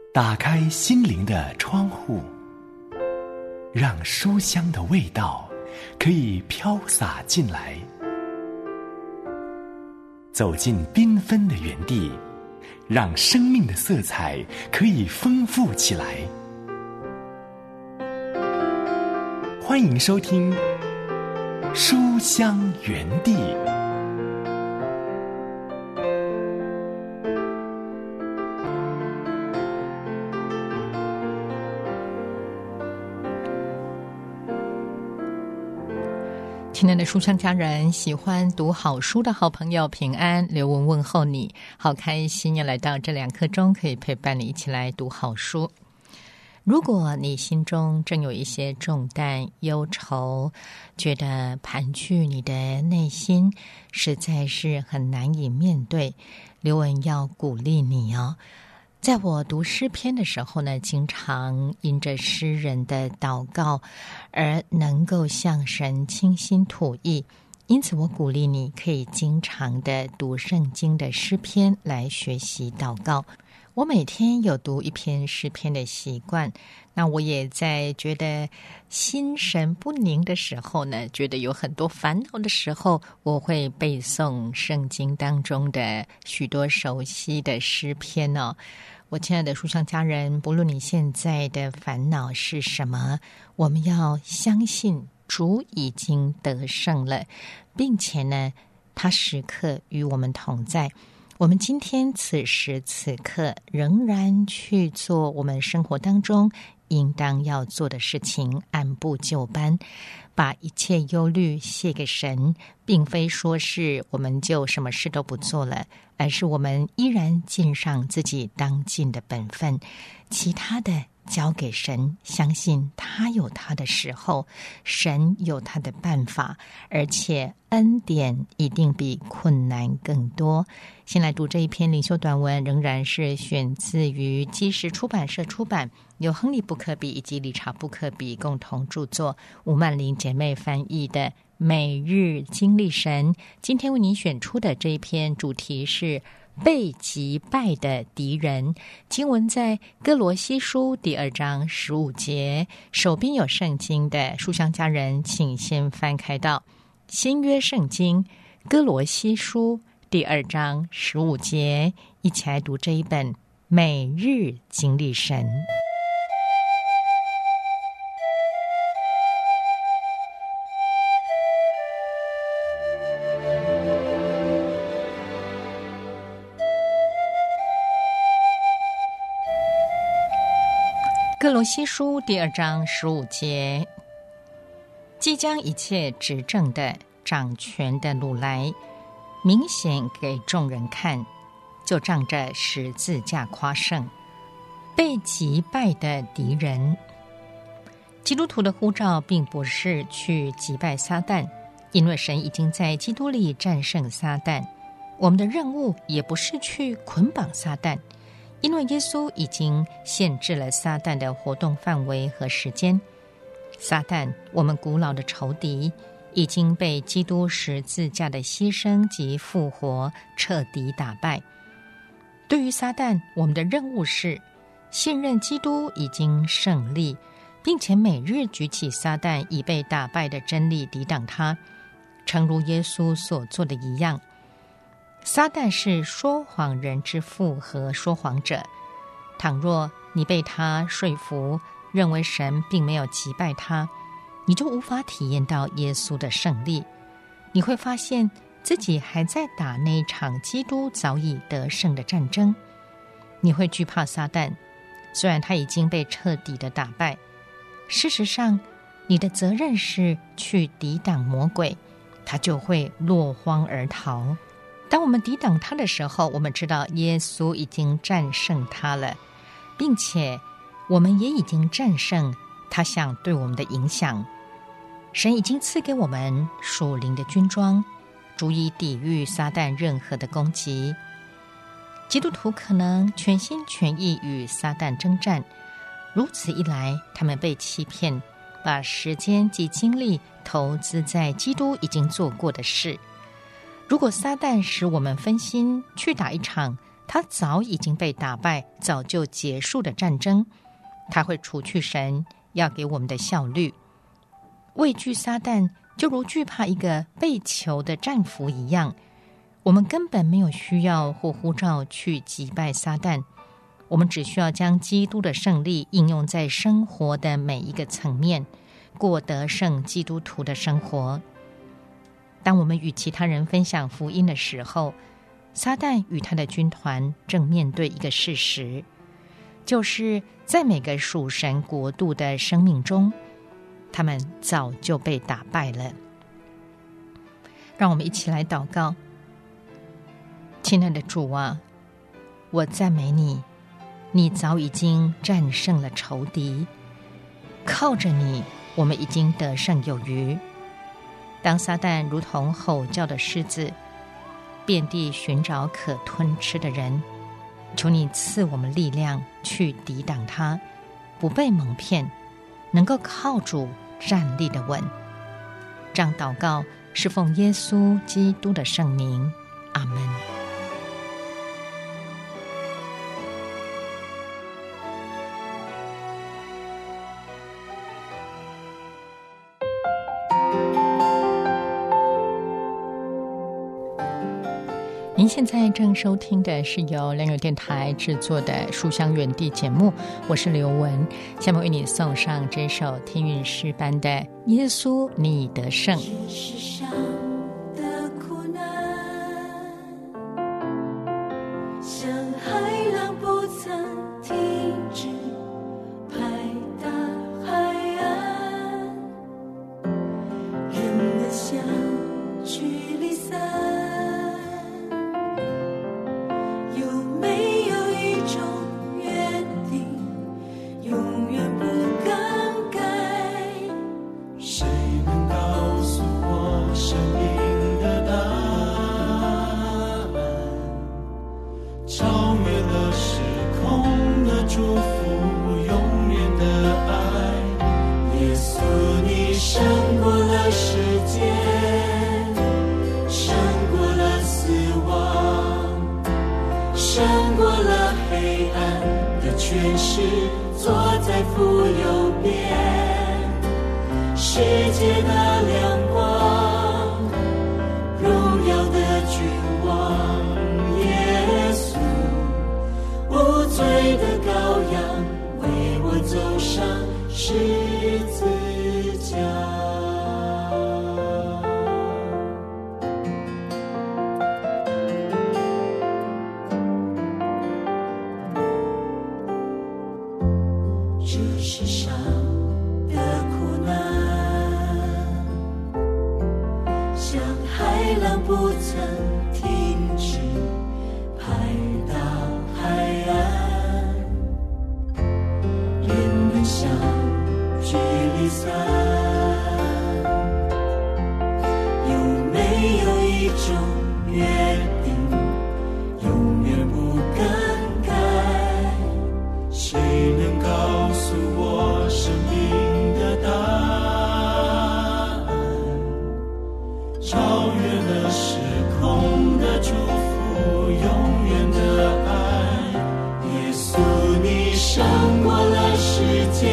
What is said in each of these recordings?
打开心灵的窗户，让书香的味道可以飘洒进来。走进缤纷的园地，让生命的色彩可以丰富起来。欢迎收听书香园地。 亲爱的书香家人，喜欢读好书的好朋友平安，刘文问候你，好开心又来到这2刻钟，可以陪伴你一起来读好书。如果你心中正有一些重担忧愁，觉得盘踞你的内心实在是很难以面对，刘文要鼓励你哦。在我读诗篇的时候呢，经常因着诗人的祷告而能够向神倾心吐意，因此我鼓励你可以经常的读圣经的诗篇来学习祷告。我每天有读一篇诗篇的习惯，那我也在觉得心神不宁的时候呢，觉得有很多烦恼的时候，我会背诵圣经当中的许多熟悉的诗篇哦。我亲爱的书香家人，不论你现在的烦恼是什么，我们要相信主已经得胜了，并且呢，他时刻与我们同在。我们今天此时此刻仍然去做我们生活当中应当要做的事情，按部就班，把一切忧虑卸给神，并非说是我们就什么事都不做了，而是我们依然尽上自己当尽的本分，其他的交给神，相信他有他的时候，神有他的办法，而且恩典一定比困难更多。先来读这一篇灵修短文，仍然是选自于基石出版社出版，由亨利·布克比以及理查·布克比共同著作，吴曼玲姐妹翻译的《每日经历神》。今天为您选出的这一篇主题是被击败的敌人，经文在哥罗西书第2章15节。手边有圣经的书香家人，请先翻开到新约圣经哥罗西书第2章15节，一起来读这一本每日经历神。哥罗西书第2章15节，即将一切执政的掌权的掳来，明显给众人看，就仗着十字架夸胜。被击败的敌人，基督徒的呼召并不是去击败撒旦，因为神已经在基督里战胜撒旦。我们的任务也不是去捆绑撒旦，因为耶稣已经限制了撒旦的活动范围和时间。撒旦，我们古老的仇敌，已经被基督十字架的牺牲及复活彻底打败。对于撒旦，我们的任务是信任基督已经胜利，并且每日举起撒旦已被打败的真理抵挡他，诚如耶稣所做的一样。撒旦是说谎人之父和说谎者，倘若你被他说服，认为神并没有击败他，你就无法体验到耶稣的胜利。你会发现自己还在打那一场基督早已得胜的战争。你会惧怕撒旦，虽然他已经被彻底的打败。事实上，你的责任是去抵挡魔鬼，他就会落荒而逃。当我们抵挡他的时候，我们知道耶稣已经战胜他了，并且我们也已经战胜他想对我们的影响。神已经赐给我们属灵的军装，足以抵御撒旦任何的攻击。基督徒可能全心全意与撒旦征战，如此一来，他们被欺骗，把时间及精力投资在基督已经做过的事。如果撒旦使我们分心去打一场他早已经被打败，早就结束的战争，他会除去神要给我们的效率。畏惧撒旦，就如惧怕一个被囚的战俘一样，我们根本没有需要或呼召去击败撒旦，我们只需要将基督的胜利应用在生活的每一个层面，过得胜基督徒的生活。当我们与其他人分享福音的时候，撒旦与他的军团正面对一个事实，就是在每个属神国度的生命中，他们早就被打败了。让我们一起来祷告。亲爱的主啊，我赞美你，你早已经战胜了仇敌，靠着你，我们已经得胜有余。当撒旦如同吼叫的狮子，遍地寻找可吞吃的人，求你赐我们力量去抵挡他，不被蒙骗，能够靠主站立的稳。这样祷告是奉耶稣基督的圣名，阿们。您现在正收听的是由良友电台制作的《书香园地》节目，我是刘雯，下面为你送上这首天韵诗班的《耶稣你得胜》。 世上的苦难，像海浪不曾停止拍打海岸，人们像距离散，全是坐在父右边，世界的亮光，荣耀的君王耶稣，无罪的羔羊，为我走上十字架。世上的苦难，像海浪不曾停止拍打海岸，人们像距离散，有没有一种约定永远不更改？谁能告诉我生命的答案？超越了时空的祝福，永远的爱。耶稣，你胜过了世界，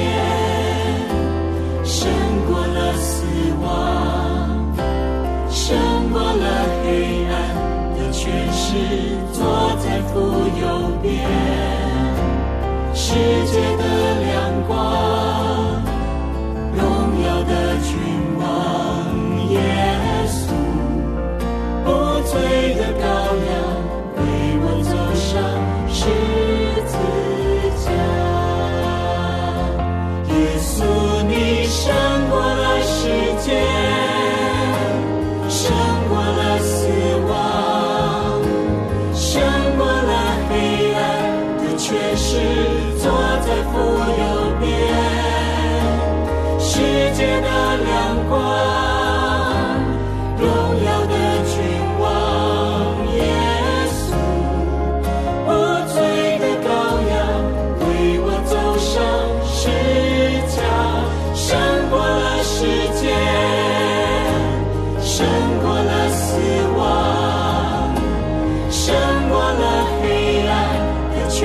胜过了死亡，胜过了黑暗的权势，坐在父右边。世界的亮光，荣耀的君王耶稣，无罪的羔羊，为我走上十字架。耶稣，你胜过了世界，胜过了死亡，胜过了黑暗的权势，坐在父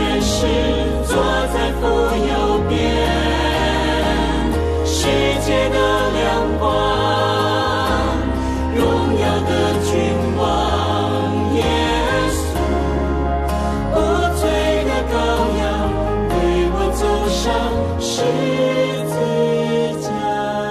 权势坐在父右边，世界的亮光，荣耀的君王耶稣，无罪的羔羊，为我走上十字架。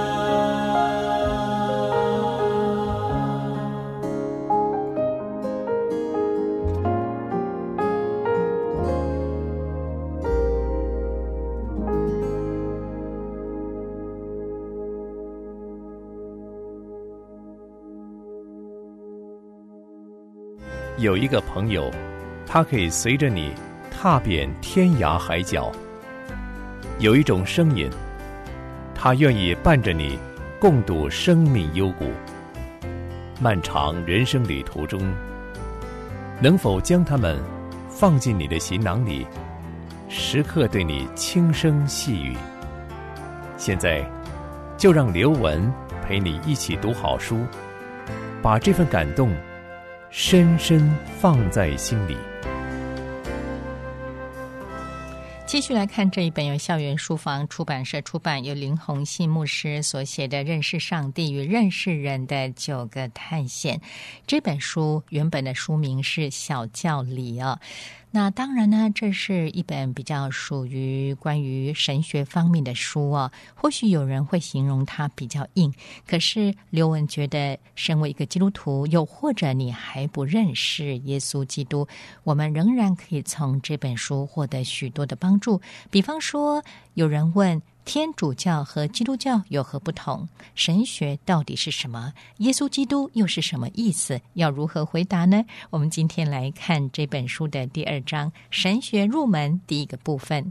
有一个朋友，他可以随着你踏遍天涯海角。有一种声音，他愿意伴着你共度生命幽谷。漫长人生旅途中，能否将他们放进你的行囊里，时刻对你轻声细语？现在就让刘文陪你一起读好书，把这份感动深深放在心里。 继续来看这一本由校园书房出版社出版，由林宏信牧师所写的《认识上帝与认识人的9个探险》。这本书原本的书名是《小教理》哦。那当然呢，这是一本比较属于关于神学方面的书哦。或许有人会形容它比较硬，可是刘文觉得身为一个基督徒，又或者你还不认识耶稣基督，我们仍然可以从这本书获得许多的帮助。比方说，有人问天主教和基督教有何不同？神学到底是什么？耶稣基督又是什么意思？要如何回答呢？我们今天来看这本书的第2章，神学入门第1个部分。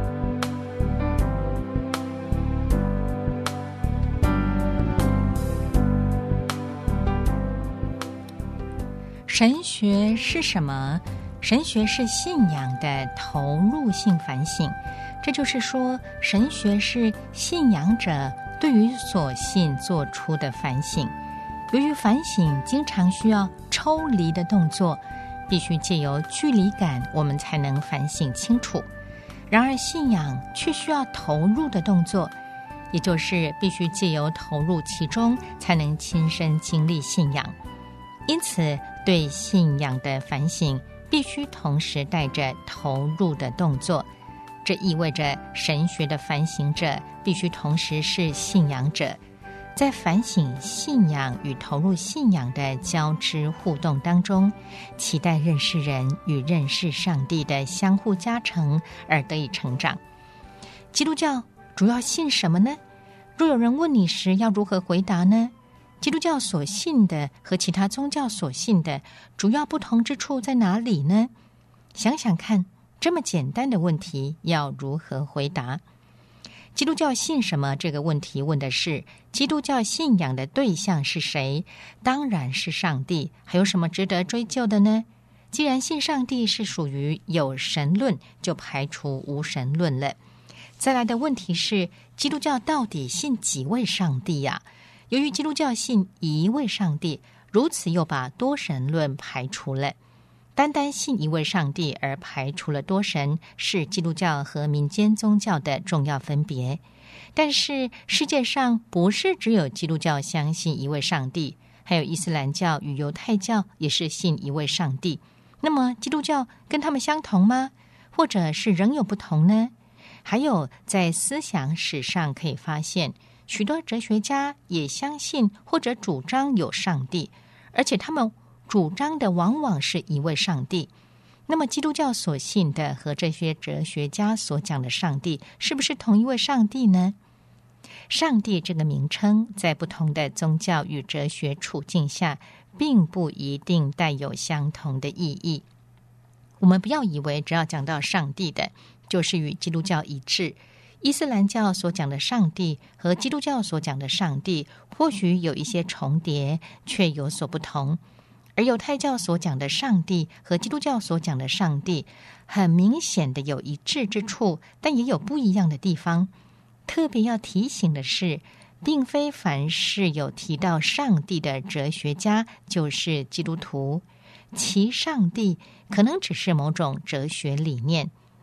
神学是什么？神学是信仰的投入性反省。这就是说，神学是信仰者对于所信做出的反省。由于反省经常需要抽离的动作，必须借由距离感，我们才能反省清楚。然而信仰却需要投入的动作，也就是必须借由投入其中，才能亲身经历信仰。因此，对信仰的反省必须同时带着投入的动作。这意味着神学的反省者必须同时是信仰者，在反省信仰与投入信仰的交织互动当中，期待认识人与认识上帝的相互加成而得以成长。基督教主要信什么呢？若有人问你时，要如何回答呢？基督教所信的和其他宗教所信的主要不同之处在哪里呢？想想看，这么简单的问题要如何回答？基督教信什么？这个问题问的是基督教信仰的对象是谁？当然是上帝，还有什么值得追究的呢？既然信上帝是属于有神论，就排除无神论了。再来的问题是，基督教到底信几位上帝呀？由于基督教信一位上帝，如此又把多神论排除了。单单信一位上帝而排除了多神，是基督教和民间宗教的重要分别。但是世界上不是只有基督教相信一位上帝，还有伊斯兰教与犹太教也是信一位上帝。那么基督教跟他们相同吗？或者是仍有不同呢？还有在思想史上可以发现，许多哲学家也相信或者主张有上帝，而且他们主张的往往是一位上帝。那么基督教所信的和这些哲学家所讲的上帝是不是同一位上帝呢？上帝这个名称在不同的宗教与哲学处境下并不一定带有相同的意义。我们不要以为只要讲到上帝的就是与基督教一致。伊斯兰教所讲的上帝和基督教所讲的上帝或许有一些重叠，却有所不同。而犹太教所讲的上帝和基督教所讲的上帝很明显的有一致之处，但也有不一样的地方。特别要提醒的是，并非凡是有提到上帝的哲学家就是基督徒，其上帝可能只是某种哲学理念，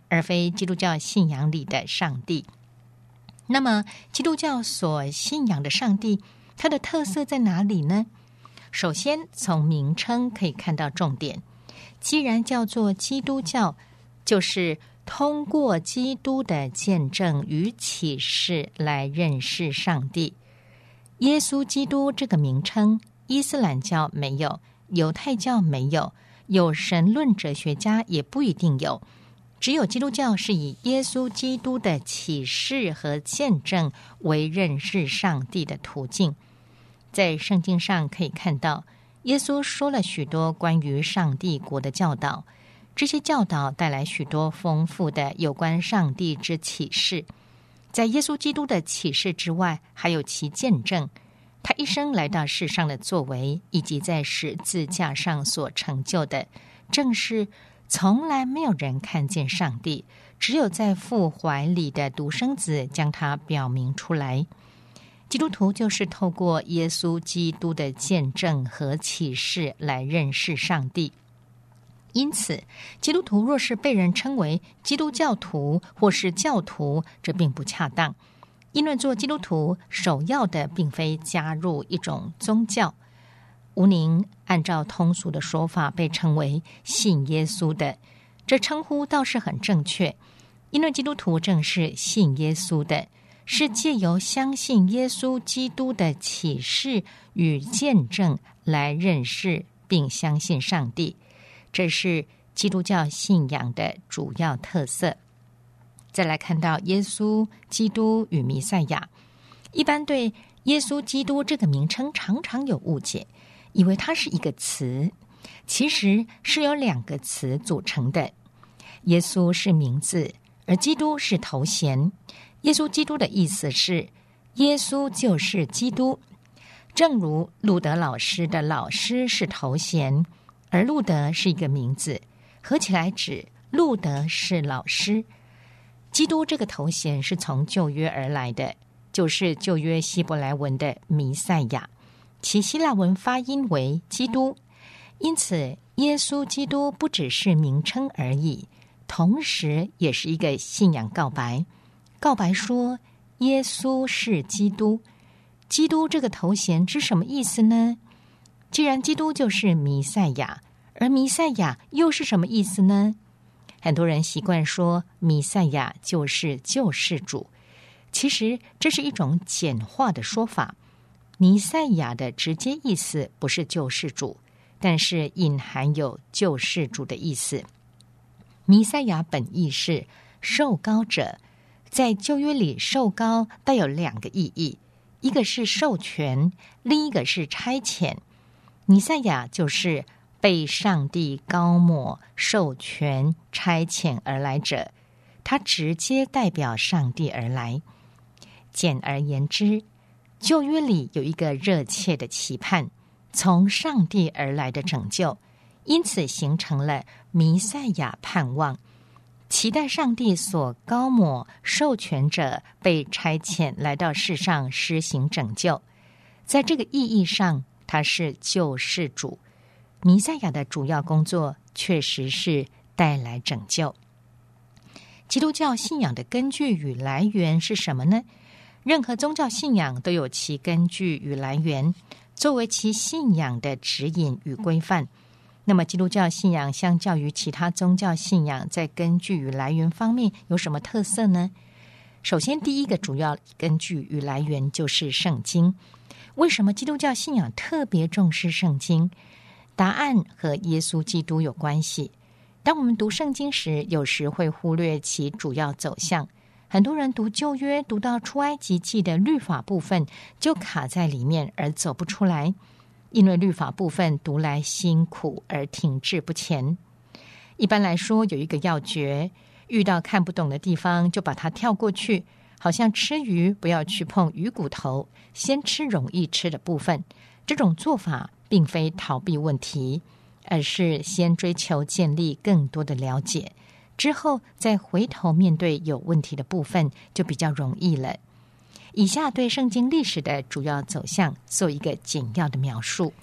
而非基督教信仰里的上帝。那么基督教所信仰的上帝，它的特色在哪里呢？首先从名称可以看到重点，既然叫做基督教，就是通过基督的见证与启示来认识上帝。耶稣基督这个名称，伊斯兰教没有，犹太教没有，有神论哲学家也不一定有，只有基督教是以耶稣基督的启示和见证为认识上帝的途径。在圣经上可以看到，耶稣说了许多关于上帝国的教导，这些教导带来许多丰富的有关上帝之启示。在耶稣基督的启示之外，还有其见证，他一生来到世上的作为，以及在十字架上所成就的，正是从来没有人看见上帝，只有在父怀里的独生子将他表明出来。基督徒就是透过耶稣基督的见证和启示来认识上帝。因此，基督徒若是被人称为基督教徒或是教徒，这并不恰当。因为做基督徒首要的并非加入一种宗教。吴宁按照通俗的说法被称为信耶稣的，这称呼倒是很正确，因为基督徒正是信耶稣的，是借由相信耶稣基督的启示与见证来认识并相信上帝，这是基督教信仰的主要特色。再来看到耶稣基督与弥赛亚，一般对耶稣基督这个名称常常有误解，以为它是一个词，其实是由两个词组成的。耶稣是名字，而基督是头衔。耶稣基督的意思是耶稣就是基督，正如路德老师的老师是头衔，而路德是一个名字，合起来指路德是老师。基督这个头衔是从旧约而来的，就是旧约希伯来文的弥赛亚，其希腊文发音为基督。因此耶稣基督不只是名称而已，同时也是一个信仰告白。告白说耶稣是基督。基督这个头衔是什么意思呢？既然基督就是弥赛亚，而弥赛亚又是什么意思呢？很多人习惯说弥赛亚就是救世主，其实这是一种简化的说法。弥赛亚的直接意思不是救世主，但是隐含有救世主的意思。弥赛亚本意是受膏者，在旧约里受膏带有两个意义，一个是授权，另一个是差遣。弥赛亚就是被上帝膏抹、授权、差遣而来者，他直接代表上帝而来。简而言之，旧约里有一个热切的期盼，从上帝而来的拯救，因此形成了弥赛亚盼望，期待上帝所膏抹、授权者被差遣来到世上施行拯救。在这个意义上，他是救世主。弥赛亚的主要工作确实是带来拯救。基督教信仰的根据与来源是什么呢？任何宗教信仰都有其根据与来源，作为其信仰的指引与规范。那么基督教信仰相较于其他宗教信仰在根据与来源方面有什么特色呢？首先，第一个主要根据与来源就是圣经。为什么基督教信仰特别重视圣经？答案和耶稣基督有关系。当我们读圣经时，有时会忽略其主要走向。很多人读旧约，读到出埃及记的律法部分，就卡在里面而走不出来，因为律法部分读来辛苦而停滞不前。一般来说，有一个要诀，遇到看不懂的地方就把它跳过去，好像吃鱼不要去碰鱼骨头，先吃容易吃的部分。这种做法并非逃避问题，而是先追求建立更多的了解，之后再回头面对有问题的部分，就比较容易了。以下对圣经历史的主要走向做一个简要的描述。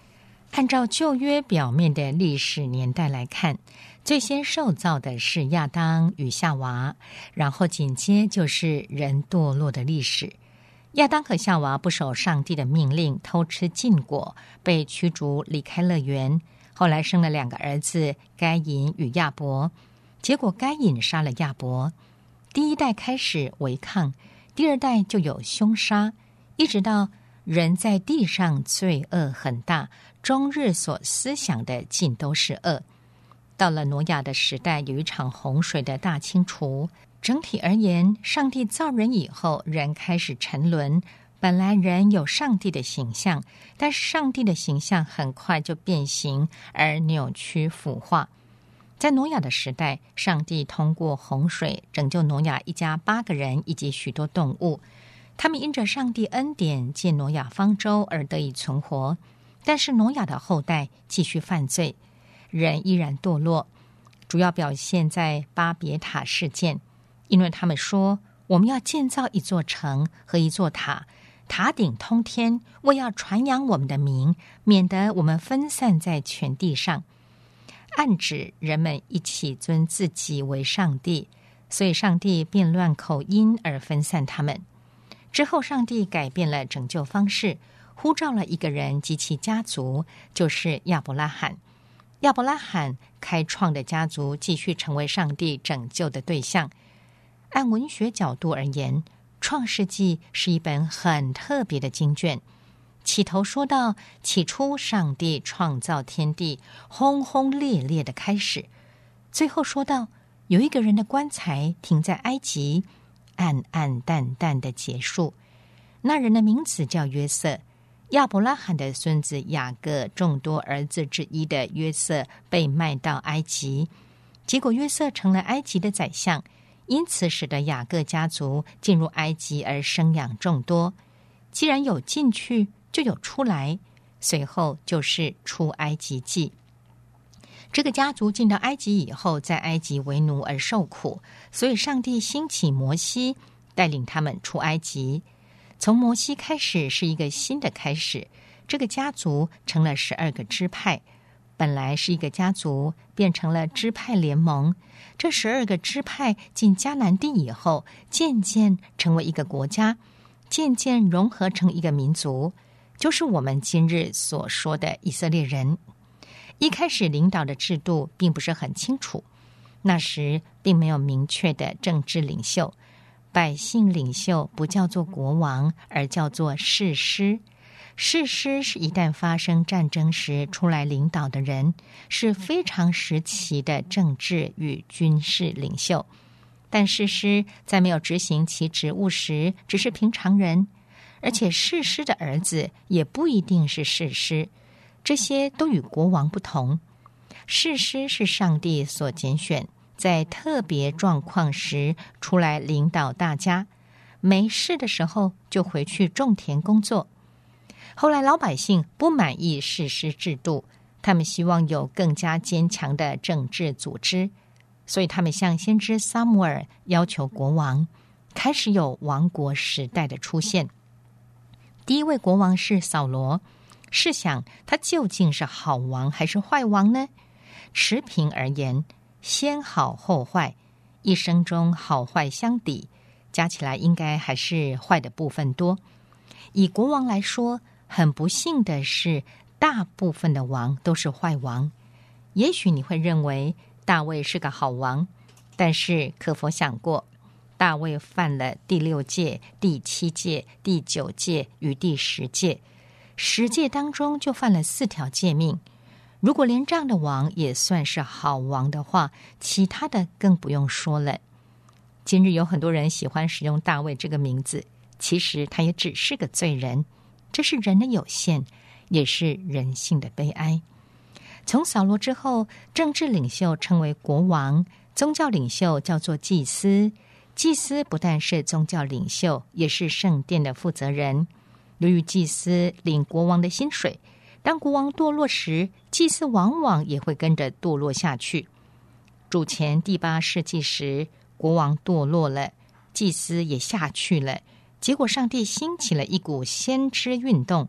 按照旧约表面的历史年代来看，最先受造的是亚当与夏娃，然后紧接就是人堕落的历史。亚当和夏娃不守上帝的命令，偷吃禁果，被驱逐离开乐园。后来生了2个儿子，该隐与亚伯。结果该隐杀了亚伯。第一代开始违抗，第二代就有凶杀，一直到人在地上罪恶很大，终日所思想的尽都是恶。到了挪亚的时代，有一场洪水的大清除。整体而言，上帝造人以后，人开始沉沦。本来人有上帝的形象，但是上帝的形象很快就变形而扭曲腐化。在挪亚的时代，上帝通过洪水拯救挪亚一家8个人以及许多动物，他们因着上帝恩典借挪亚方舟而得以存活。但是挪亚的后代继续犯罪，人依然堕落，主要表现在巴别塔事件。因为他们说，我们要建造一座城和一座塔，塔顶通天，为要传扬我们的名，免得我们分散在全地上。暗指人们一起尊自己为上帝，所以上帝变乱口音而分散他们。之后上帝改变了拯救方式，呼召了一个人及其家族，就是亚伯拉罕。亚伯拉罕开创的家族继续成为上帝拯救的对象。按文学角度而言，创世纪是一本很特别的经卷。起头说到，起初上帝创造天地，轰轰烈烈的开始。最后说到，有一个人的棺材停在埃及，暗暗淡淡的结束。那人的名字叫约瑟。亚伯拉罕的孙子雅各众多儿子之一的约瑟被卖到埃及，结果约瑟成了埃及的宰相，因此使得雅各家族进入埃及而生养众多。既然有进去，就有出来，随后就是出埃及记。这个家族进到埃及以后，在埃及为奴而受苦，所以上帝兴起摩西，带领他们出埃及。从摩西开始是一个新的开始，这个家族成了12个支派。本来是一个家族，变成了支派联盟。这12个支派进迦南地以后，渐渐成为一个国家，渐渐融合成一个民族，就是我们今日所说的以色列人。一开始领导的制度并不是很清楚，那时并没有明确的政治领袖，百姓领袖不叫做国王，而叫做士师。士师是一旦发生战争时出来领导的人，是非常时期的政治与军事领袖。但士师在没有执行其职务时，只是平常人，而且士师的儿子也不一定是士师，这些都与国王不同。士师是上帝所拣选，在特别状况时出来领导大家，没事的时候就回去种田工作。后来老百姓不满意士师制度，他们希望有更加坚强的政治组织，所以他们向先知撒母耳要求国王，开始有王国时代的出现。第一位国王是扫罗，试想他究竟是好王还是坏王呢？持平而言，先好后坏，一生中好坏相抵，加起来应该还是坏的部分多。以国王来说，很不幸的是，大部分的王都是坏王。也许你会认为大卫是个好王，但是可否想过，大卫犯了第6诫、第7诫、第9诫与第10诫，10诫当中就犯了4条诫命。如果连这样的王也算是好王的话，其他的更不用说了。今日有很多人喜欢使用大卫这个名字，其实他也只是个罪人，这是人的有限，也是人性的悲哀。从扫罗之后，政治领袖称为国王，宗教领袖叫做祭司。祭司不但是宗教领袖，也是圣殿的负责人。由于祭司领国王的薪水，当国王堕落时，祭司往往也会跟着堕落下去。主前第8世纪时，国王堕落了，祭司也下去了，结果上帝兴起了一股先知运动，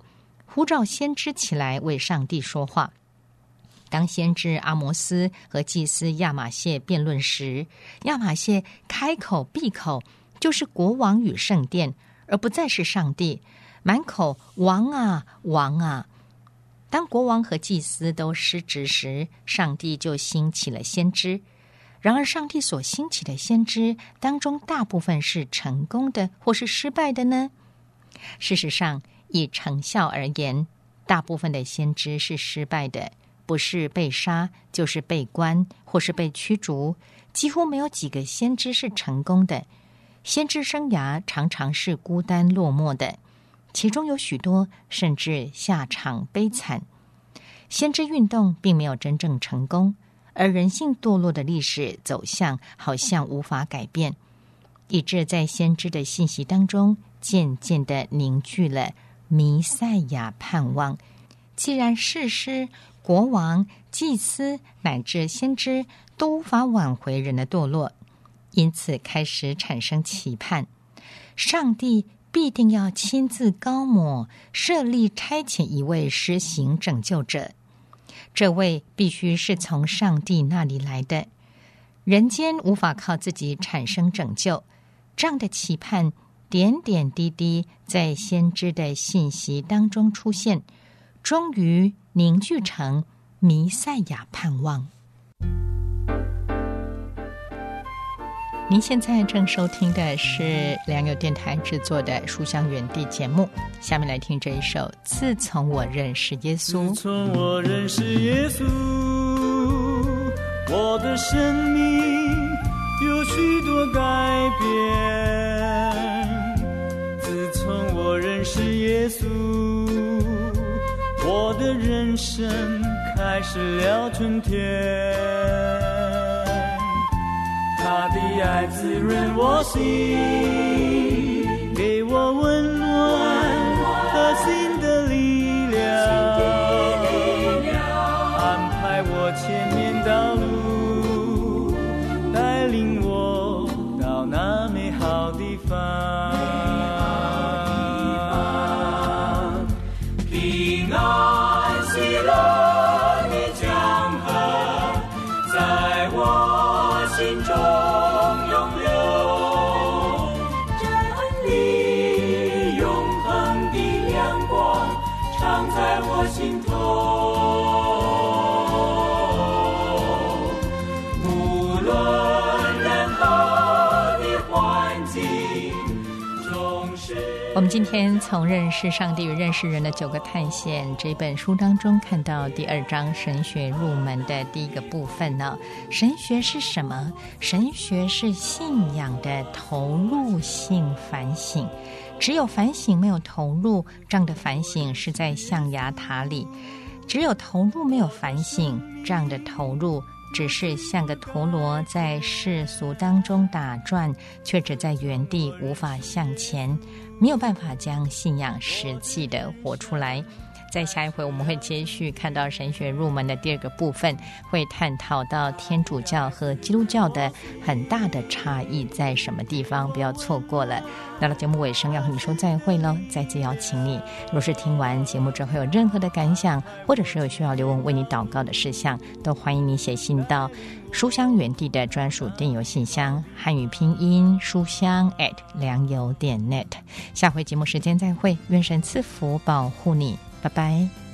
呼召先知起来为上帝说话。当先知阿摩斯和祭司亚玛谢辩论时，亚玛谢开口闭口就是国王与圣殿，而不再是上帝，满口王啊王啊。当国王和祭司都失职时，上帝就兴起了先知。然而上帝所兴起的先知当中，大部分是成功的或是失败的呢？事实上，以成效而言，大部分的先知是失败的，不是被杀就是被关或是被驱逐，几乎没有几个先知是成功的。先知生涯常常是孤单落寞的，其中有许多甚至下场悲惨。先知运动并没有真正成功，而人性堕落的历史走向好像无法改变，以致在先知的信息当中渐渐地凝聚了弥赛亚盼望。既然士师、国王、祭司乃至先知都无法挽回人的堕落，因此开始产生期盼，上帝必定要亲自高抹设立差遣一位施行拯救者，这位必须是从上帝那里来的，人间无法靠自己产生拯救。这样的期盼点点滴滴在先知的信息当中出现，终于凝聚成弥赛亚盼望。您现在正收听的是良友电台制作的书香园地节目，下面来听这一首《自从我认识耶稣》。 自从我认识耶稣，我的生命有许多改变。自从我认识耶稣，我的人生开始了春天。他的爱滋润我心，给我温暖和新的力量，安排我前面道路，带领我到那美好地方。平安喜乐的江河在我心中永留，真理永恒的亮光常在我心头。无论任何的环境，总是我们今天从认识上帝与认识人的9个探险这本书当中看到第2章神学入门的第一个部分呢。神学是什么？神学是信仰的投入性反省，只有反省没有投入，这样的反省是在象牙塔里；只有投入没有反省，这样的投入只是像个陀螺在世俗当中打转，却只在原地无法向前，没有办法将信仰实际的活出来。在下一回我们会继续看到神学入门的第2个部分，会探讨到天主教和基督教的很大的差异在什么地方，不要错过了。到了节目尾声要和你说再会了，再次邀请你，若是听完节目之后有任何的感想，或者是有需要刘文为你祷告的事项，都欢迎你写信到书香园地的专属电邮信箱，汉语拼音书香良友.net。下回节目时间再会，愿神赐福保护你，拜拜。